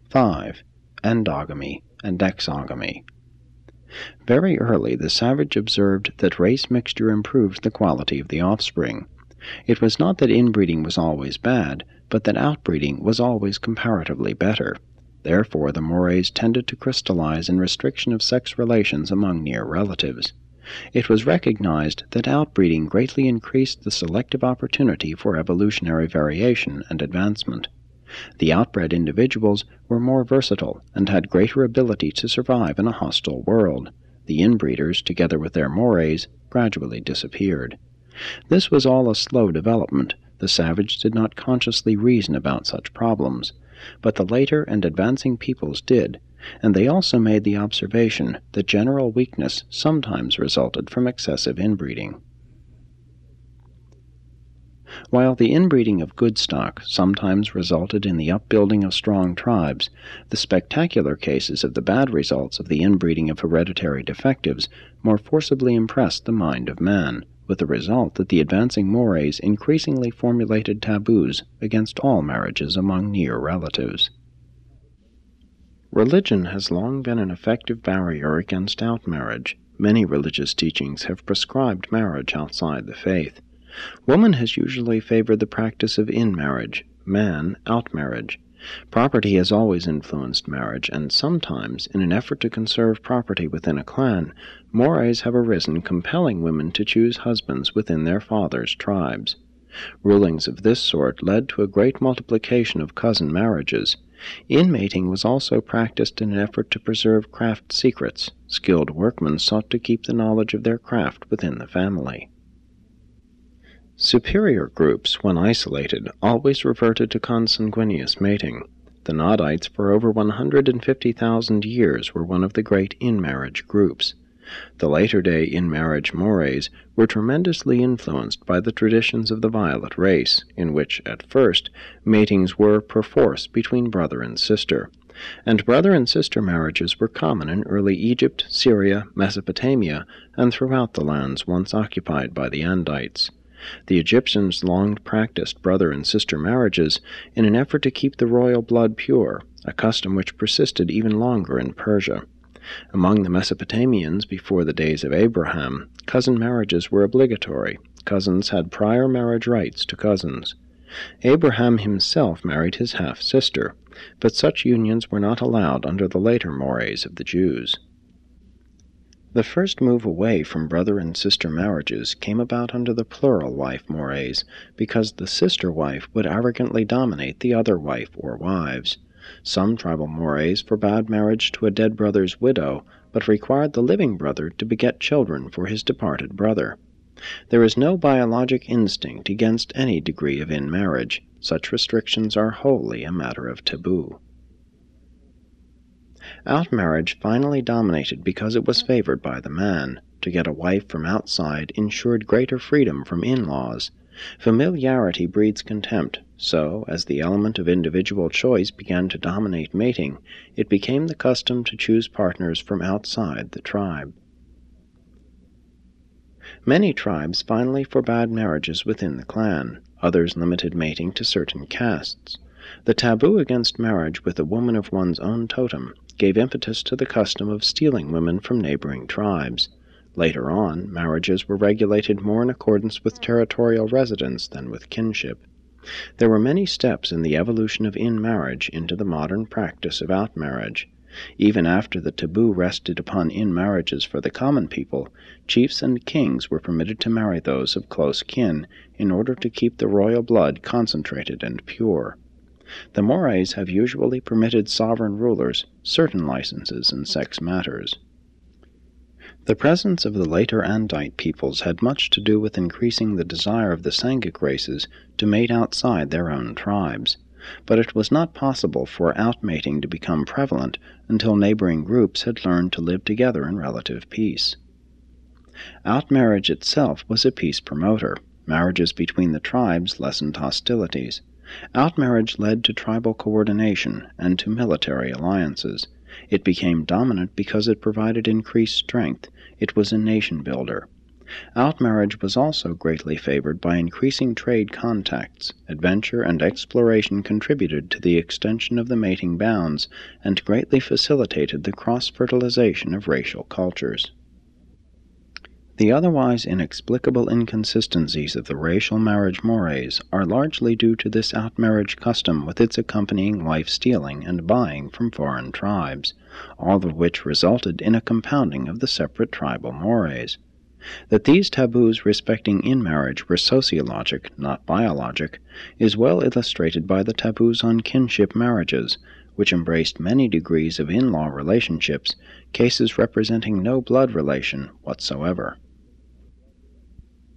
5. Endogamy and exogamy. Very early the savage observed that race mixture improved the quality of the offspring. It was not that inbreeding was always bad, but that outbreeding was always comparatively better. Therefore the mores tended to crystallize in restriction of sex relations among near relatives. It was recognized that outbreeding greatly increased the selective opportunity for evolutionary variation and advancement. The outbred individuals were more versatile and had greater ability to survive in a hostile world. The inbreeders, together with their mores, gradually disappeared. This was all a slow development. The savage did not consciously reason about such problems, but the later and advancing peoples did, and they also made the observation that general weakness sometimes resulted from excessive inbreeding. While the inbreeding of good stock sometimes resulted in the upbuilding of strong tribes, the spectacular cases of the bad results of the inbreeding of hereditary defectives more forcibly impressed the mind of man, with the result that the advancing mores increasingly formulated taboos against all marriages among near relatives. Religion has long been an effective barrier against outmarriage. Many religious teachings have prescribed marriage outside the faith. Woman has usually favored the practice of in-marriage, man out-marriage. Property has always influenced marriage, and sometimes, in an effort to conserve property within a clan, mores have arisen compelling women to choose husbands within their fathers' tribes. Rulings of this sort led to a great multiplication of cousin marriages. Inmating was also practiced in an effort to preserve craft secrets. Skilled workmen sought to keep the knowledge of their craft within the family. Superior groups, when isolated, always reverted to consanguineous mating. The Nodites for over 150,000 years were one of the great in-marriage groups. The later-day in-marriage mores were tremendously influenced by the traditions of the violet race, in which, at first, matings were perforce between brother and sister, and brother and sister marriages were common in early Egypt, Syria, Mesopotamia, and throughout the lands once occupied by the Andites. The Egyptians long practiced brother and sister marriages in an effort to keep the royal blood pure, a custom which persisted even longer in Persia. Among the Mesopotamians before the days of Abraham, cousin marriages were obligatory. Cousins had prior marriage rights to cousins. Abraham himself married his half-sister, but such unions were not allowed under the later mores of the Jews. The first move away from brother and sister marriages came about under the plural wife mores, because the sister wife would arrogantly dominate the other wife or wives. Some tribal mores forbade marriage to a dead brother's widow, but required the living brother to beget children for his departed brother. There is no biologic instinct against any degree of in-marriage. Such restrictions are wholly a matter of taboo. Outmarriage finally dominated because it was favored by the man. To get a wife from outside ensured greater freedom from in-laws. Familiarity breeds contempt, so, as the element of individual choice began to dominate mating, it became the custom to choose partners from outside the tribe. Many tribes finally forbade marriages within the clan. Others limited mating to certain castes. The taboo against marriage with a woman of one's own totem gave impetus to the custom of stealing women from neighboring tribes. Later on, marriages were regulated more in accordance with territorial residence than with kinship. There were many steps in the evolution of in-marriage into the modern practice of out-marriage. Even after the taboo rested upon in-marriages for the common people, chiefs and kings were permitted to marry those of close kin in order to keep the royal blood concentrated and pure. The mores have usually permitted sovereign rulers certain licenses in sex matters. The presence of the later Andite peoples had much to do with increasing the desire of the Sangic races to mate outside their own tribes, but it was not possible for outmating to become prevalent until neighboring groups had learned to live together in relative peace. Outmarriage itself was a peace promoter. Marriages between the tribes lessened hostilities. Outmarriage led to tribal coordination and to military alliances. It became dominant because it provided increased strength. It was a nation builder. Outmarriage was also greatly favored by increasing trade contacts. Adventure and exploration contributed to the extension of the mating bounds and greatly facilitated the cross-fertilization of racial cultures. The otherwise inexplicable inconsistencies of the racial marriage mores are largely due to this outmarriage custom with its accompanying wife stealing and buying from foreign tribes, all of which resulted in a compounding of the separate tribal mores. That these taboos respecting in-marriage were sociologic, not biologic, is well illustrated by the taboos on kinship marriages, which embraced many degrees of in-law relationships, cases representing no blood relation whatsoever.